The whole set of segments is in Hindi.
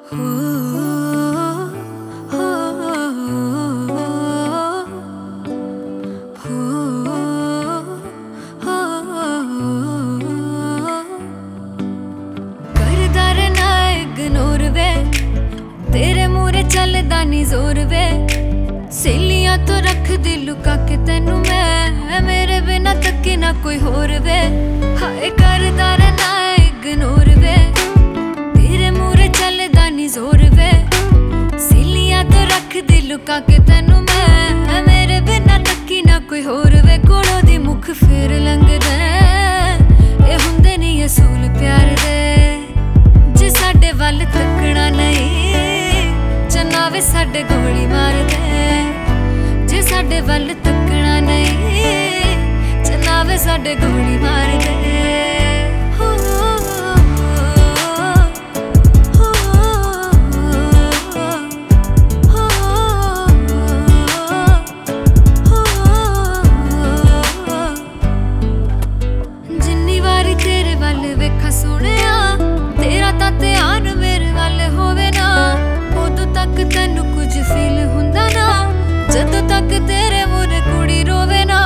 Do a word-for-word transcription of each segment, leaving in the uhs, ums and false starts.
चलदा नी जोर वे सहेलियां तो रख दी लुका के तेनू मैं मेरे बिना तके ना कोई होर वे हाय करदा रहना इग्नोर वे तेरे मूरे चलदा नी जोर वे सहेलियां तो रख दी लुका के तेनू मैं मेरे बिना तकी ना कोई होर वे कोलों दी मुख फेर लंघदा ए हुंदे नी असूल प्यार दे जे साडे वल तकना नहीं चन्नावे साडे गोली मार दे जे साडे वल तकना नहीं चन्नावे साडे गोली मार दे जिन्नी वारी तेरे वल वेखा सोहणिया तेरा तां ध्यान मेरे वल होवे ना तक तेनू कुछ फील हुंदा ना जदों तक तेरे मूरे कुड़ी रोवे ना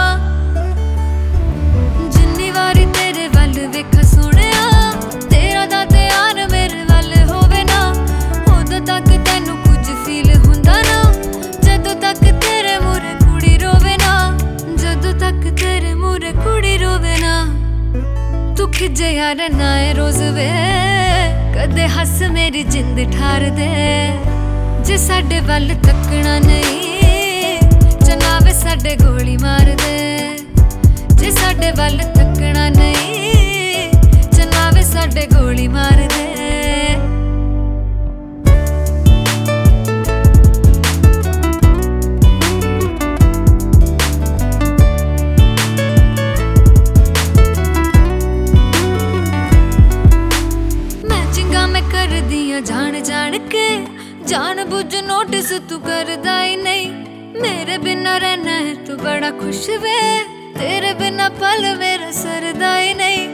जिन्नी वारी तेरे वल वेखा सोहणिया तेरा दा ध्यान मेरे वल होवे ना उदों तक तेनू कुछ फील हुंदा ना जदों तक तेरे मूरे कुड़ी रोवे ना जदों तक तेरे मूरे कुड़ी रोवे ना तू खिजया रहना है रोज वे कदे हस मेरी जिंद ठार दे जे साडे वल तकना नहीं चन्नावे साडे गोली मार दे जे साडे वल तकना नहीं चन्नावे साडे गोली मार दे मैचिंगा मैं कर दिया जान जान के जान बुझ नोटिस तू करदा ही नहीं मेरे बिना रहना है तू बड़ा खुश वे तेरे बिना पल मेरा सरदा ही नहीं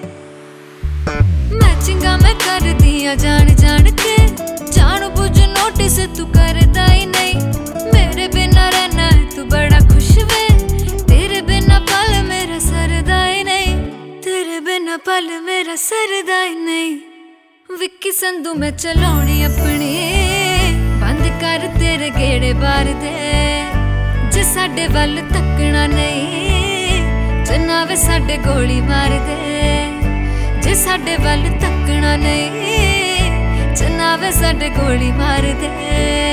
मैचिंगा मैं कर दिया जान जान के जान बुझ नोटिस तू करदा ही नहीं मेरे बिना रहना है तू बड़ा खुश वे तेरे बिना पल मेरा सरदा ही नहीं तेरे बिना पल मेरा सरदा ही नहीं विक्की संधू मैं चलाउणी अपनी बंद कर तेरे गेड़े बार दे जे साडे वल तकना नहीं चन्नावे साडे गोली मार दे जे साडे वल तकना नहीं चन्नावे साडे गोली मार दे।